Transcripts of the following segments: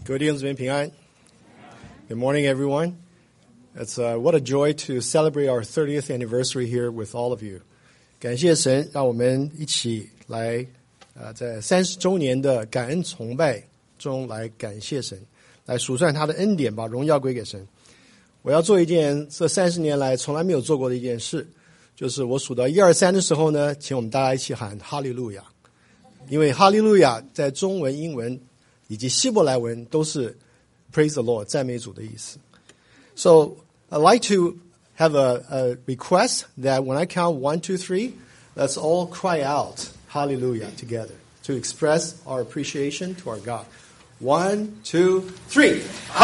各位弟兄姊妹平安。Good morning, everyone. It's what a joy to celebrate our 30th anniversary here with all of you. 感谢神，让我们一起来在30周年的感恩崇拜中来感谢神，来数算他的恩典，把荣耀归给神。我要做一件这30年来从来没有做过的一件事，就是我数到1、2、3的时候呢，请我们大家一起喊哈利路亚。因为哈利路亚在中文、英文以及希伯来文都是 praise the Lord 赞美主的意思。So I'd like to have a request that when I count 1, 2, 3, let's all cry out hallelujah together to express our appreciation to our God. 1, 2, 3.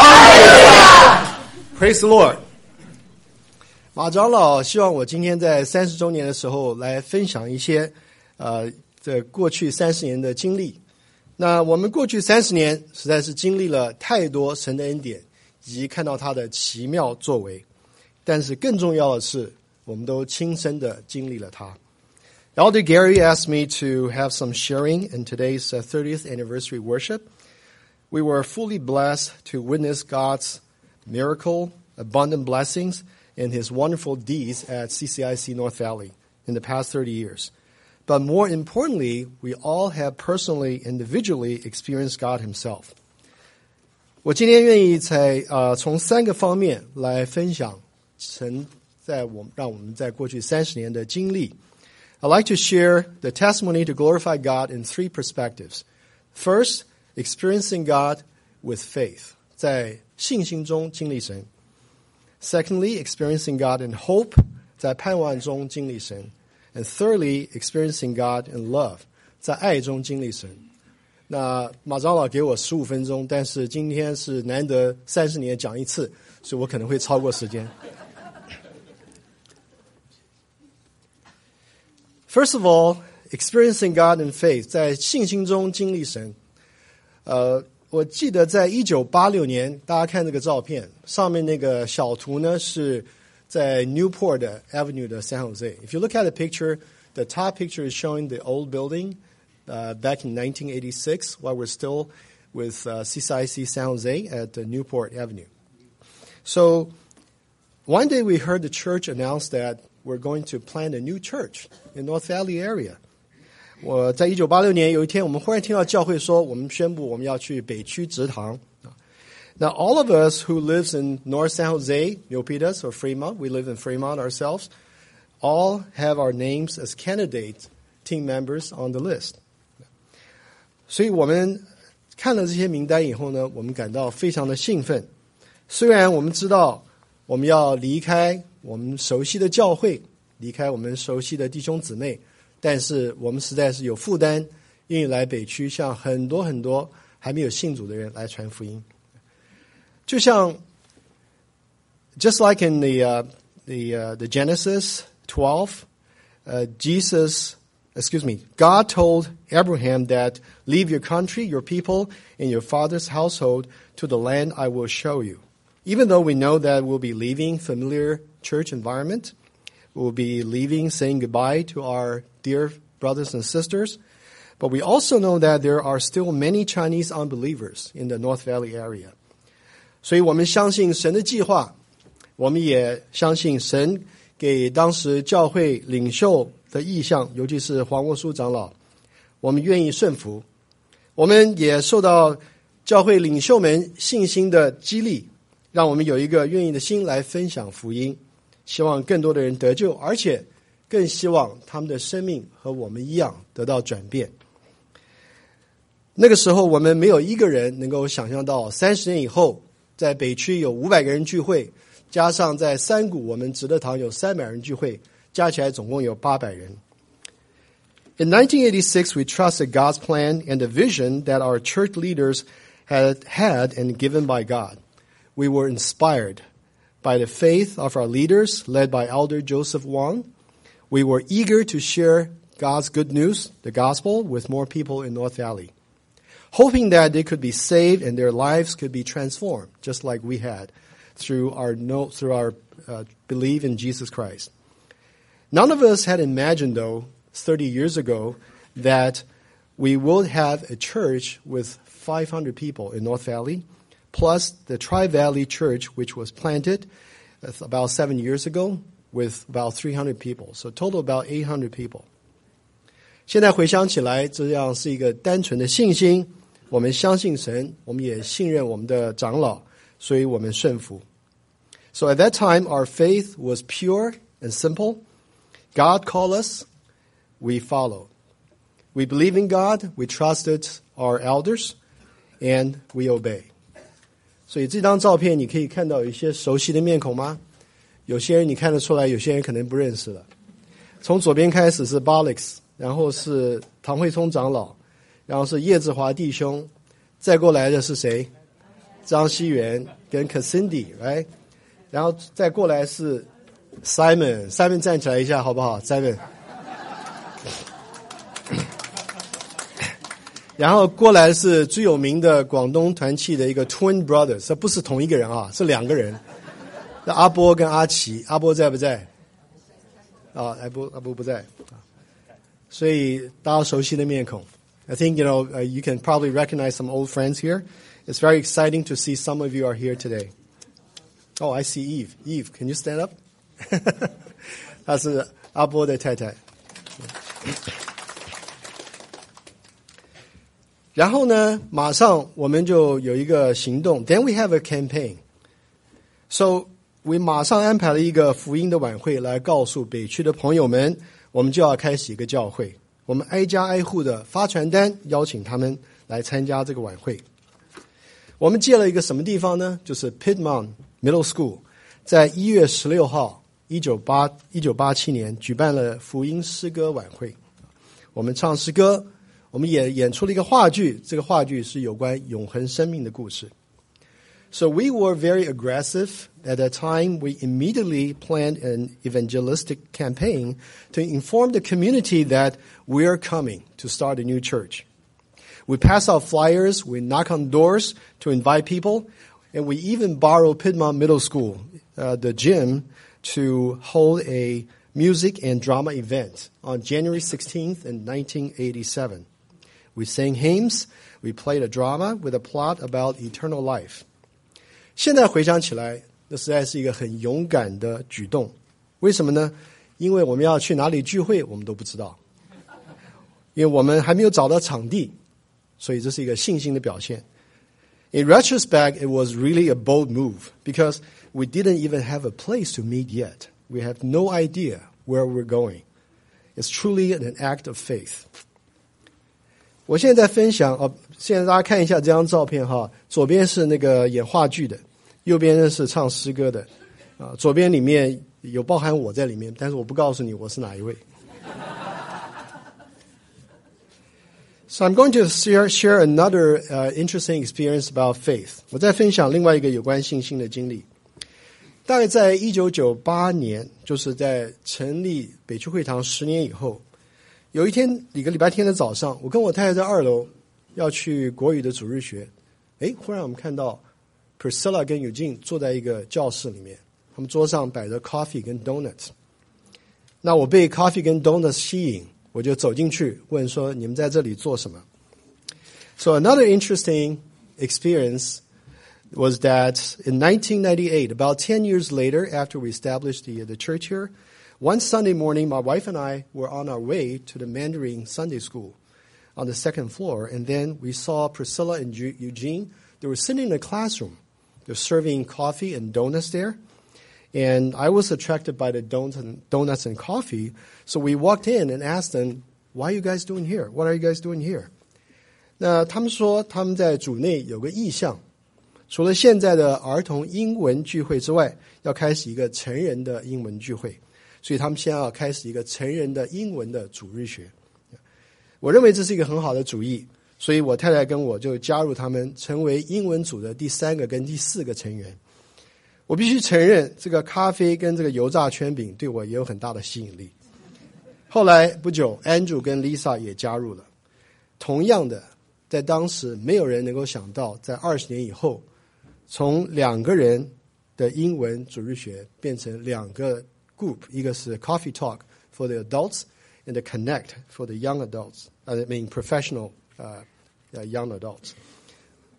Hallelujah! Praise the Lord. 马长老希望我今天在30周年的时候来分享一些这过去30年的经历。那我们过去30年实在是经历了太多神的恩典，以及看到他的奇妙作为。但是更重要的是，我们都亲身的经历了他。Elder Gary asked me to have some sharing in today's 30th anniversary worship. We were fully blessed to witness God's miracle, abundant blessings, and his wonderful deeds at CCIC North Valley in the past 30 years. But more importantly, we all have personally, individually experienced God himself. 我今天愿意从3个方面来分享神让我们在过去30年的经历。I'd like to share the testimony to glorify God in 3 perspectives. First, experiencing God with faith, 在信心中经历神。Secondly, experiencing God in hope, 在盼望中经历神。And thirdly, experiencing God in love, 在爱中经历神。那马长老给我15分钟，但是今天是难得30年讲一次，所以我可能会超过时间。First of all, experiencing God in faith, 在信心中经历神。我记得在1986年，大家看这个照片，上面那个小图呢是在 Newport Avenue 的 San Jose. If you look at the picture, the top picture is showing the old building back in 1986 while we're still with CCIC San Jose at Newport Avenue. So one day we heard the church announce that we're going to plant a new church in North Valley area. 我在1986年有一天，我们忽然听到教会说，我们宣布我们要去北区植堂。Now, all of us who lives in North San Jose, Milpitas or Fremont, we live in Fremont ourselves, all have our names as candidate team members on the list. 所以我们看了这些名单以后呢，我们感到非常的兴奋。虽然我们知道我们要离开我们熟悉的教会，离开我们熟悉的弟兄姊妹，但是我们实在是有负担，愿意来北区向很多很多还没有信主的人来传福音。就像 just like in the Genesis 12, God told Abraham that leave your country, your people, and your father's household to the land I will show you. Even though we know that we'll be leaving familiar church environment, we'll be leaving, saying goodbye to our dear brothers and sisters, but we also know that there are still many Chinese unbelievers in the North Valley area. 所以我们相信神的计划，我们也相信神给当时教会领袖的意向，尤其是黄沃书长老，我们愿意顺服。我们也受到教会领袖们信心的激励，让我们有一个愿意的心来分享福音，希望更多的人得救，而且更希望他们的生命和我们一样得到转变。那个时候我们没有一个人能够想象到30年以后，在北区有500个人聚会，加上在山谷我们植德堂有300人聚会，加起来总共有800人。In 1986, we trusted God's plan and the vision that our church leaders had and given by God. We were inspired by the faith of our leaders, led by Elder Joseph Wong. We were eager to share God's good news, the gospel, with more people in North Valley, hoping that they could be saved and their lives could be transformed, just like we had through our belief in Jesus Christ. None of us had imagined, though, 30 years ago, that we would have a church with 500 people in North Valley, plus the Tri-Valley Church, which was planted about 7 years ago with about 300 people. So total about 800 people. 现在回想起来，这样是一个单纯的信心，我们相信神，我们也信任我们的长老，所以我们顺服。So at that time, our faith was pure and simple. God called us, we followed. We believe in God, we trusted our elders, and we obey. 所以这张照片你可以看到有一些熟悉的面孔吗？有些人你看得出来，有些人可能不认识了。从左边开始是 Balix， 然后是唐慧聪长老，然后是叶志华弟兄，再过来的是谁？张希元跟 Cassindi， right？ 然后再过来是 Simon 站起来一下好不好 ？Simon。然后过来是最有名的广东团契的一个 Twin Brothers， 这不是同一个人啊，是两个人。阿波跟阿奇，阿波在不在？啊，阿波不在。所以大家熟悉的面孔。I think you can probably recognize some old friends here. It's very exciting to see some of you are here today. Oh, I see Eve. Eve, can you stand up? 她是阿波的太太。然后呢，马上我们就有一个行动。Then we have a campaign. So we 马上安排了一个福音的晚会，来告诉北区的朋友们，我们就要开始一个教会。我们挨家挨户的发传单，邀请他们来参加这个晚会。我们借了一个什么地方呢？就是 Piedmont Middle School， 在1月16号1987年举办了福音诗歌晚会。我们唱诗歌，我们也演出了一个话剧，这个话剧是有关永恒生命的故事。So we were very aggressive. At that time, we immediately planned an evangelistic campaign to inform the community that we are coming to start a new church. We pass out flyers, we knock on doors to invite people, and we even borrow Piedmont Middle School, the gym, to hold a music and drama event on January 16th in 1987. We sang hymns, we played a drama with a plot about eternal life. 现在回想起来，那实在是一个很勇敢的举动。为什么呢？因为我们要去哪里聚会，我们都不知道，因为我们还没有找到场地，所以这是一个信心的表现。In retrospect, it was really a bold move because we didn't even have a place to meet yet. We have no idea where we're going. It's truly an act of faith. 我现在分享现在大家看一下这张照片哈，左边是那个演话剧的，右边呢是唱诗歌的，左边里面有包含我在里面，但是我不告诉你我是哪一位。So I'm going to share another interesting experience about faith. 我再分享另外一个有关信心的经历。大概在1998年，就是在成立北区会堂10年以后，有一天一个礼拜天的早上，我跟我太太在2楼要去国语的主日学，忽然我们看到 Priscilla 跟 Eugene 坐在一个教室里面，他们桌上摆着 coffee 跟 donuts。那我被 coffee 跟 donuts 吸引，我就走进去问说你们在这里做什么。 So another interesting experience was that in 1998, about 10 years later, after we established the church here, one Sunday morning, my wife and I were on our way to the Mandarin Sunday School on the second floor, and then we saw Priscilla and Eugene. They were sitting in a classroom. They're serving coffee and donuts there. And I was attracted by the donuts and coffee, so we walked in and asked them, "Why are you guys doing here? What are you guys doing here?" 那他们说他们在主内有个意向，除了现在的儿童英文聚会之外，要开始一个成人的英文聚会，所以他们现在要开始一个成人的英文的主日学。我认为这是一个很好的主意，所以我太太跟我就加入他们，成为英文组的第3个跟第4个成员。我必须承认，这个咖啡跟这个油炸圈饼对我也有很大的吸引力。后来不久 Andrew 跟 Lisa 也加入了。同样的，在当时没有人能够想到，在20年以后，从2个人的英文主日学变成2个 group， 一个是 Coffee Talk for the adults and the Connect for the young adults. I mean professional young adults.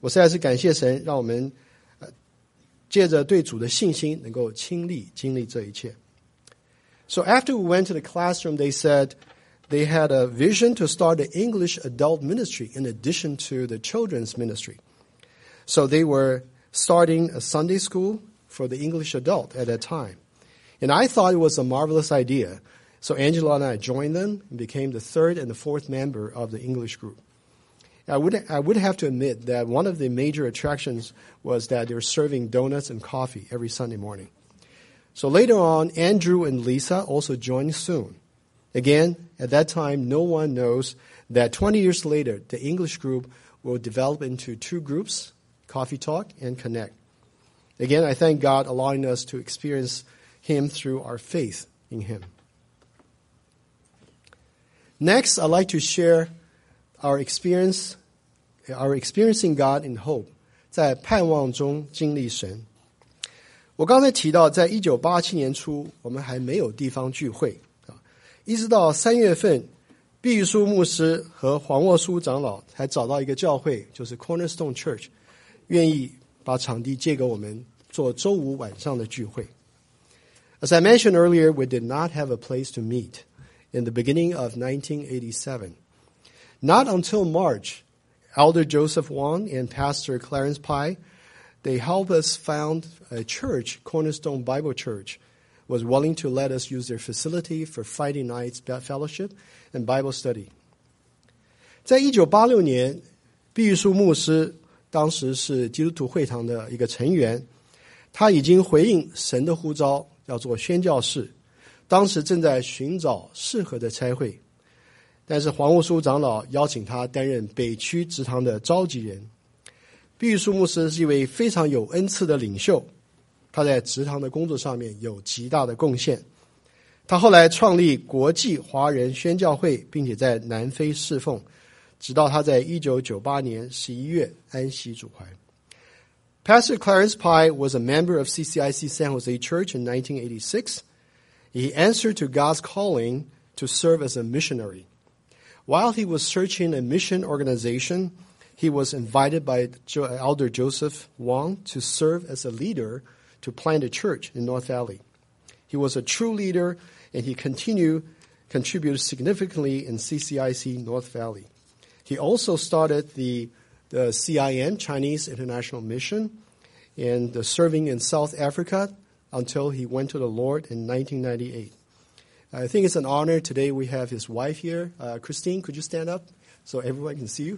我实在是感谢神，让我们借着对主的信心，能够亲历经历这一切。So after we went to the classroom, they said they had a vision to start an English adult ministry in addition to the children's ministry. So they were starting a Sunday school for the English adult at that time. And I thought it was a marvelous idea. So Angela and I joined them and became the third and the fourth member of the English group. I would have to admit that one of the major attractions was that they were serving donuts and coffee every Sunday morning. So later on, Andrew and Lisa also joined soon. Again, at that time, no one knows that 20 years later, the English group will develop into two groups, Coffee Talk and Connect. Again, I thank God allowing us to experience Him through our faith in Him. Next, I'd like to share our experiencing God in hope, 在盼望中经历神。我刚才提到，在1987年初，我们还没有地方聚会啊，一直到3月份，毕玉书牧师和黄沃书长老才找到一个教会，就是 Cornerstone Church， 愿意把场地借给我们做周五晚上的聚会。As I mentioned earlier, we did not have a place to meet in the beginning of 1987. Not until March, Elder Joseph Wong and Pastor Clarence Pai, they helped us found a church, Cornerstone Bible Church, was willing to let us use their facility for Friday nights fellowship and Bible study. 在1986年，毕玉书牧师当时是基督徒会堂的一个成员，他已经回应神的呼召，要做宣教士，当时正在寻找适合的差会。但是黄沃书长老邀请他担任北区职堂的召集人。毕玉书牧师是一位非常有恩赐的领袖，他在职堂的工作上面有极大的贡献。他后来创立国际华人宣教会，并且在南非侍奉，直到他在1998年11月安息主怀。Pastor Clarence Pai was a member of CCIC San Jose Church in 1986. He answered to God's calling to serve as a missionary.While he was searching a mission organization, he was invited by Elder Joseph Wong to serve as a leader to plant a church in North Valley. He was a true leader, and he contributed significantly in CCIC North Valley. He also started the CIM, Chinese International Mission, and serving in South Africa until he went to the Lord in 1998.I think it's an honor. Today we have his wife here. Christine, could you stand up so everyone can see you?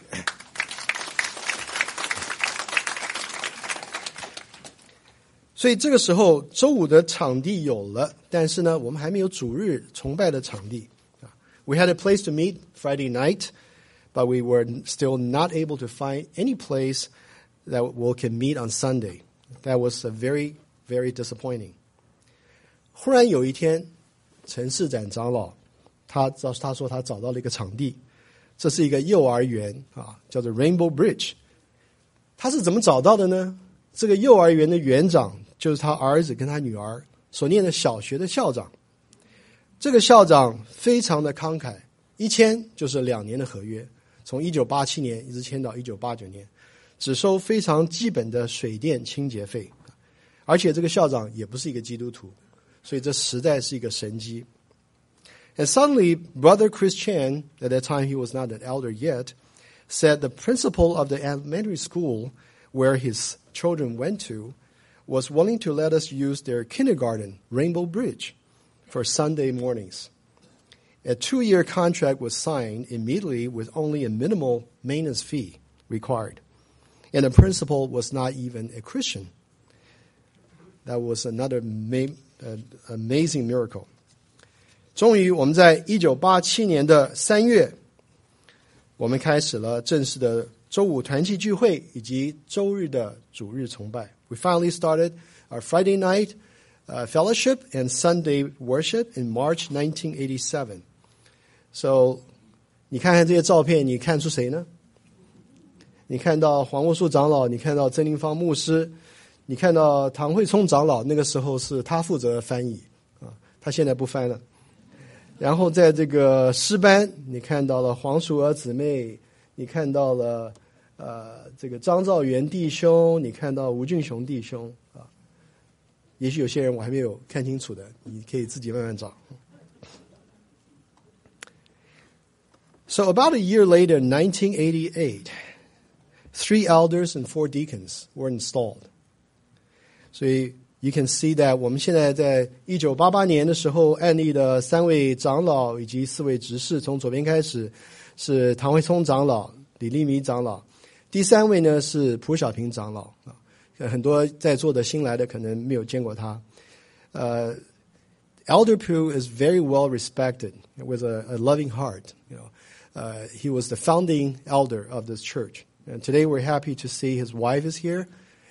所以这个时候，周五的场地有了，但是呢，我们还没有主日崇拜的场地。We had a place to meet Friday night, but we were still not able to find any place that we can meet on Sunday. That was very, very disappointing. 忽然有一天，陈世展长老，他说他找到了一个场地，这是一个幼儿园啊，叫做 Rainbow Bridge。他是怎么找到的呢？这个幼儿园的园长就是他儿子跟他女儿所念的小学的校长。这个校长非常的慷慨，一签就是2年的合约，从1987年一直签到1989年，只收非常基本的水电清洁费，而且这个校长也不是一个基督徒。所以这实在是一个神迹。And suddenly, Brother Chris Chan, at that time he was not an elder yet, said the principal of the elementary school where his children went to was willing to let us use their kindergarten, Rainbow Bridge, for Sunday mornings. A 2-year contract was signed immediately with only a minimal maintenance fee required. And the principal was not even a Christian. That was another amazing miracle. 终于我们在1987年的3月，我们开始了正式的周五团契聚会以及周日的主日崇拜。We finally started our Friday night fellowship and Sunday worship in March 1987. So, 你看看这些照片，你看出谁呢？你看到黄沃树长老，你看到曾林芳牧师，你看到唐慧聪长老，那个时候是他负责翻译啊，他现在不翻了。然后在这个诗班，你看到了黄淑娥姊妹，你看到了这个张兆元弟兄，你看到吴俊雄弟兄啊，也许有些人我还没有看清楚的，你可以自己慢慢找。So about a year later, in 1988, 3 elders and 4 deacons were installed. 所以 you can see that 我们现在在1988年的时候案例的3位长老以及4位执事，从左边开始是唐惠聪长老、李立迷长老，第3位呢是蒲小平长老啊，很多在座的新来的可能没有见过他。Elder Pugh is very well respected with a loving heart. He was the founding elder of this church. And today we're happy to see his wife is here.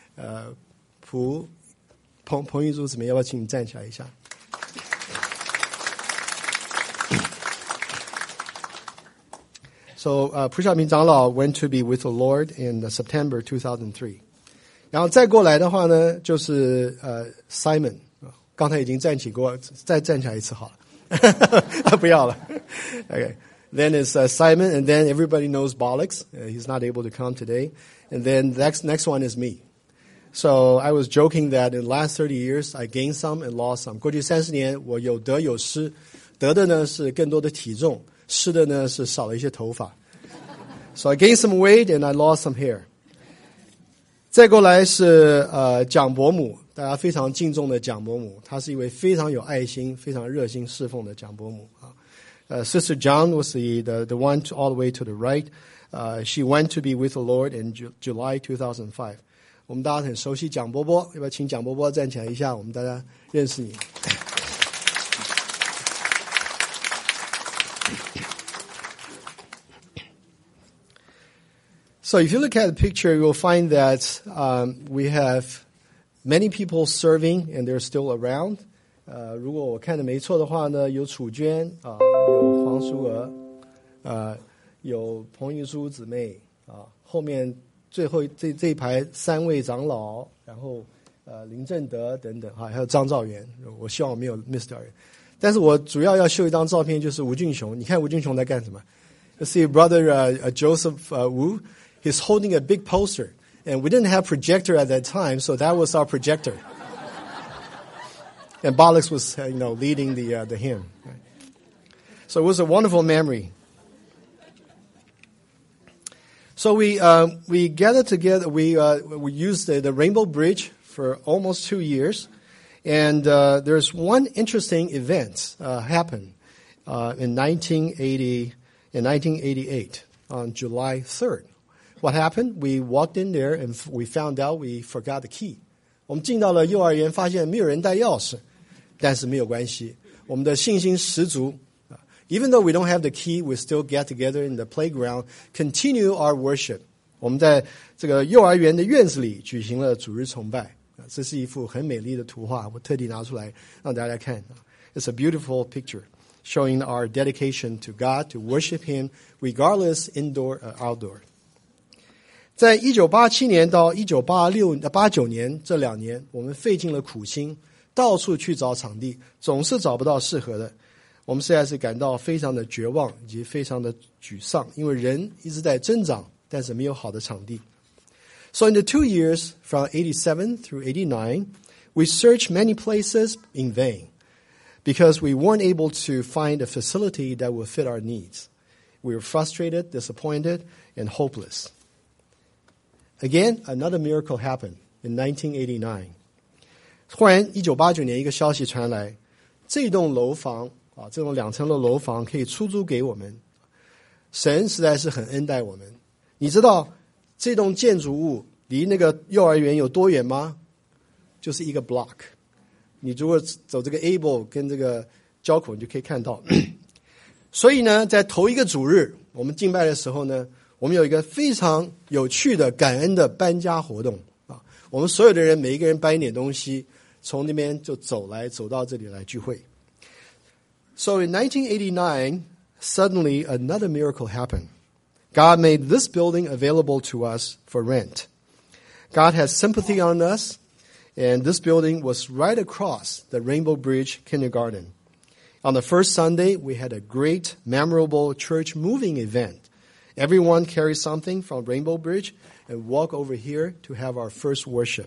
彭玉珠姊妹，要不要请你站起来一下？ So 蒲小平长老 went to be with the Lord in September 2003. 然后再过来的话呢，就是Simon， 刚才已经站起过，再站起来一次好了，不要了。Okay. Then it's Simon, and then everybody knows Bollocks. He's not able to come today. And then the next one is me. So I was joking that in the last 30 years, I gained some and lost some. 过去30年，我有得有失，得的呢是更多的体重，失的呢是少了一些头发。So I gained some weight and I lost some hair. 再过来是蒋伯母，大家非常敬重的蒋伯母，她是一位非常有爱心、非常热心侍奉的蒋伯母啊。Sister John was the one all the way to the right. She went to be with the Lord in July 2005. 我们大家很熟悉蒋伯伯，要不要请蒋伯伯站起来一下？我们大家认识你。So if you look at the picture, you'll find that we have many people serving and they're still around. 如果我看的没错的话呢，有楚娟有黄淑娥有彭玉珠姊妹后面最后这一排3位长老，然后林正德等等还有张兆元，我希望我没有 miss 掉人。但是我主要要秀一张照片，就是吴俊雄。你看吴俊雄在干什么？ You see brother Joseph Wu, he's holding a big poster, and we didn't have projector at that time, so that was our projector. And Bollocks was, leading the hymn. So it was a wonderful memory. So we gathered together. We used the Rainbow Bridge for almost 2 years, and there's one interesting event happened in 1988 on July 3rd. What happened? We walked in there and we found out we forgot the key. 我们进到了幼儿园，发现没有人带钥匙。但是没有关系，我们的信心十足。Even though we don't have the key, we still get together in the playground, continue our worship. 我们在这个幼儿园的院子里举行了主日崇拜。这是一幅很美丽的图画，我特地拿出来让大家看。It's a beautiful picture showing our dedication to God, to worship Him, regardless indoor or outdoor. 在1987年到1989年这2年，我们费尽了苦心。到处去找场地，总是找不到适合的。我们实在是感到非常的绝望以及非常的沮丧，因为人一直在增长，但是没有好的场地。So in the 2 years from 87 through 89, we searched many places in vain because we weren't able to find a facility that would fit our needs. We were frustrated, disappointed, and hopeless. Again, another miracle happened in 1989. 忽然1989年一个消息传来，这栋楼房这种2层的楼房可以出租给我们。神实在是很恩待我们。你知道这栋建筑物离那个幼儿园有多远吗？就是一个 block。你如果走这个 Able 跟这个交口，你就可以看到。所以呢，在头一个主日我们敬拜的时候呢，我们有一个非常有趣的感恩的搬家活动我们所有的人每一个人搬一点东西，从那边就走到这里来聚会。So in 1989, suddenly another miracle happened. God made this building available to us for rent. God has sympathy on us, and this building was right across the Rainbow Bridge Kindergarten. On the first Sunday, we had a great, memorable church moving event Everyone carries something from Rainbow Bridge and walk over here to have our first worship.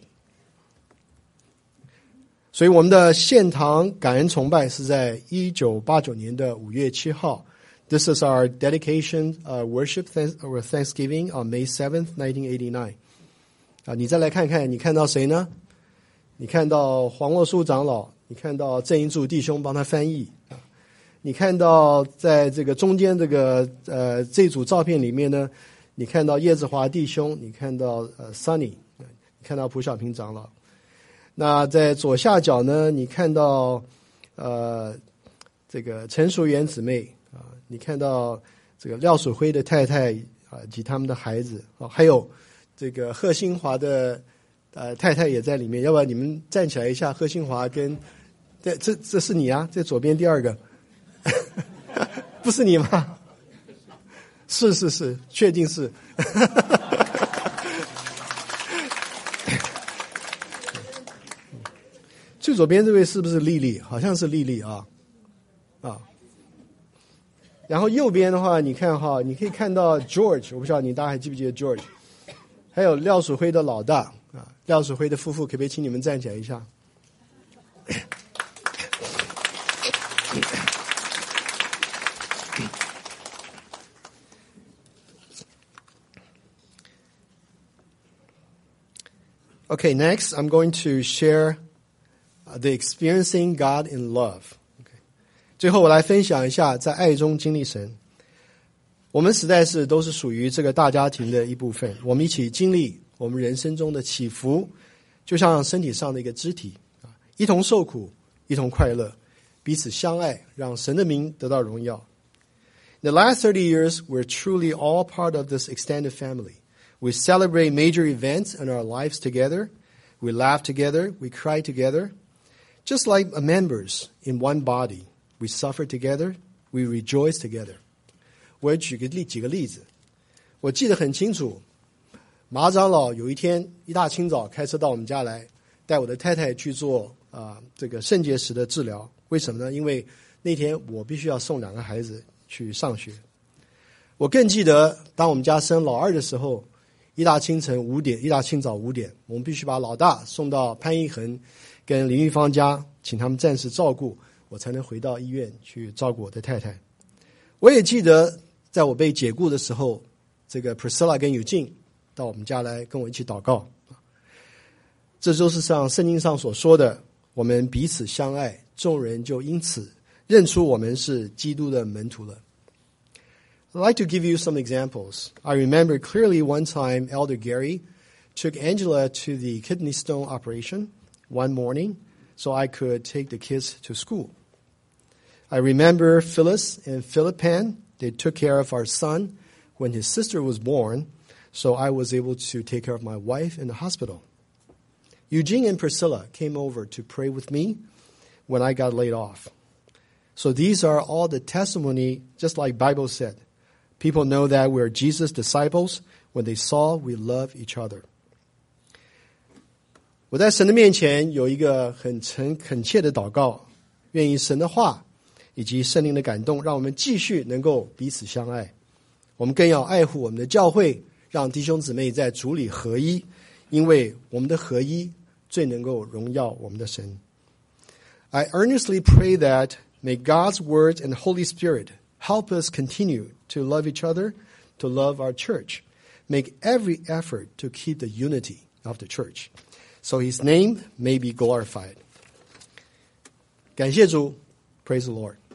所以我们的献堂感恩崇拜是在1989年的5月7号。This is our dedication worship or Thanksgiving on May 7th, 1989. 你再来看看，你看到谁呢？你看到黄若书长老，你看到郑英柱弟兄帮他翻译，你看到在这个中间这组照片里面呢，你看到叶志华弟兄，你看到Sunny， 你看到蒲小平长老。那在左下角呢，你看到这个陈淑媛姊妹啊，你看到这个廖曙辉的太太啊及他们的孩子啊，还有这个贺新华的太太也在里面。要不然你们站起来一下，贺新华跟这是你啊，这左边第二个，不是你吗？是，确定是。最左边这位是不是丽丽？好像是丽丽啊。然后右边的话，你看哈，你可以看到 George， 我不知道大家还记不记得 George， 还有廖曙辉的老大啊，廖曙辉的夫妇，可不可以请你们站起来一下？Okay, next I'm going to share the experiencing God in love. Okay. 最后我来分享一下在爱中经历神。我们实在是都是属于这个大家庭的一部分，我们一起经历我们人生中的起伏，就像身体上的一个肢体，一同受苦，一同快乐，彼此相爱，让神的名得到荣耀。In the last 30 years, we're truly all part of this extended family. We celebrate major events in our lives together. We laugh together. We cry together. Just like members in one body, we suffer together. We rejoice together. 我举几个例子。我记得很清楚，马长老有一天一大清早开车到我们家来，带我的太太去做这个肾结石的治疗。为什么呢？因为那天我必须要送2个孩子去上学。我更记得当我们家生老二的时候，一大清早5点，我们必须把老大送到潘一恒跟林玉芳家，请他们暂时照顾，我才能回到医院去照顾我的太太。我也记得在我被解雇的时候，这个 Priscilla 跟Eugene到我们家来跟我一起祷告。这就是像圣经上所说的，我们彼此相爱，众人就因此认出我们是基督的门徒了。I'd like to give you some examples. I remember clearly one time Elder Gary took Angela to the kidney stone operation one morning so I could take the kids to school. I remember Phyllis and Philip Pan, they took care of our son when his sister was born, so I was able to take care of my wife in the hospital. Eugene and Priscilla came over to pray with me when I got laid off. So these are all the testimony, just like Bible said. People know that we're Jesus' disciples when they saw we love each other. 我在神的面前有一个很切的祷告，愿意神的话以及圣灵的感动，让我们继续能够彼此相爱。我们更要爱护我们的教会，让弟兄姊妹在主里合一，因为我们的合一最能够荣耀我们的神。I earnestly pray that may God's word and Holy Spirit help us continue to love each other, to love our church. Make every effort to keep the unity of the church, so His name may be glorified. 感谢主 ，Praise the Lord.